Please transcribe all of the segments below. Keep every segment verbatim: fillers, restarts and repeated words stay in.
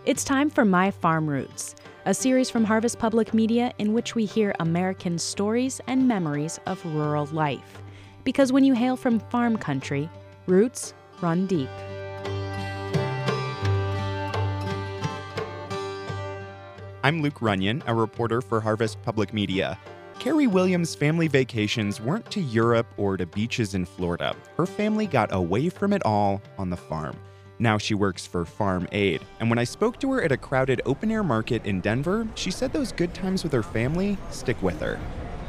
It's time for My Farm Roots, a series from Harvest Public Media in which we hear American stories and memories of rural life. Because when you hail from farm country, roots run deep. I'm Luke Runyon, a reporter for Harvest Public Media. Carrie Williams' family vacations weren't to Europe or to beaches in Florida. Her family got away from it all on the farm. Now she works for Farm Aid. And when I spoke to her at a crowded open-air market in Denver, she said those good times with her family stick with her.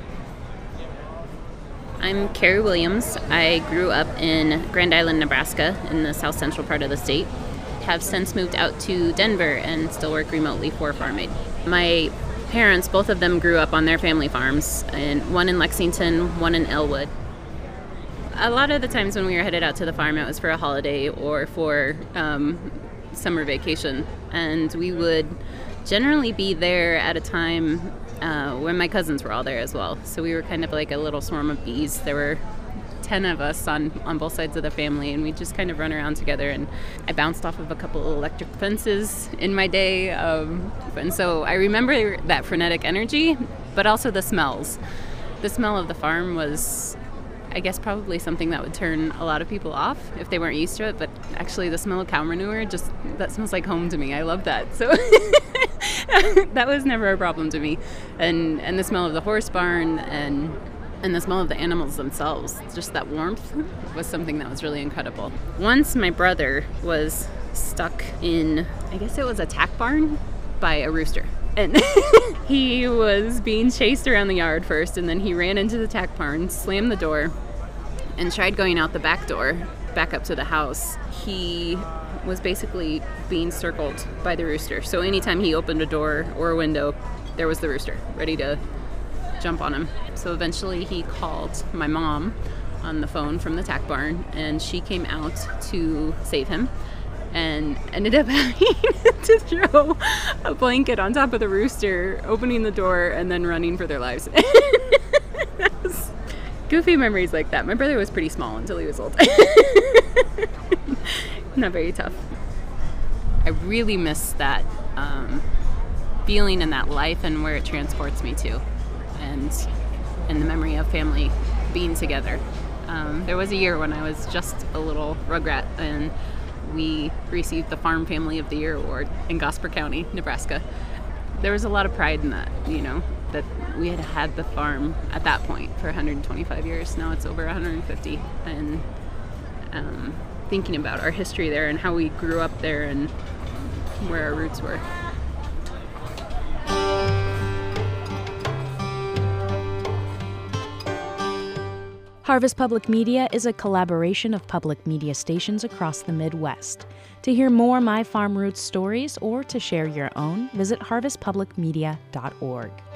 I'm Carrie Williams. I grew up in Grand Island, Nebraska, in the south central part of the state. Have since moved out to Denver and still work remotely for Farm Aid. My parents, both of them grew up on their family farms, and one in Lexington, one in Elwood. A lot of the times when we were headed out to the farm, it was for a holiday or for um, summer vacation, and we would generally be there at a time uh, when my cousins were all there as well. So we were kind of like a little swarm of bees. There were ten of us on, on both sides of the family, and we just kind of run around together. And I bounced off of a couple of electric fences in my day. Um, and so I remember that frenetic energy, but also the smells. The smell of the farm was, I guess, probably something that would turn a lot of people off if they weren't used to it. But actually the smell of cow manure, just, that smells like home to me. I love that. So that was never a problem to me. And, and the smell of the horse barn and And the smell of the animals themselves, just that warmth, was something that was really incredible. Once my brother was stuck in, I guess it was a tack barn, by a rooster. And he was being chased around the yard first, and then he ran into the tack barn, slammed the door, and tried going out the back door, back up to the house. He was basically being circled by the rooster. So anytime he opened a door or a window, there was the rooster, ready to jump on him. So eventually he called my mom on the phone from the tack barn, and she came out to save him and ended up having to throw a blanket on top of the rooster, opening the door, and then running for their lives. That was goofy memories like that. My brother was pretty small until he was old. Not very tough. I really miss that um, feeling and that life and where it transports me to. And, and the memory of family being together. Um, there was a year when I was just a little rugrat, and we received the Farm Family of the Year award in Gosper County, Nebraska. There was a lot of pride in that, you know, that we had had the farm at that point for one hundred twenty-five years. Now it's over one hundred fifty. And um, thinking about our history there and how we grew up there and where our roots were. Harvest Public Media is a collaboration of public media stations across the Midwest. To hear more My Farm Roots stories or to share your own, visit harvest public media dot org.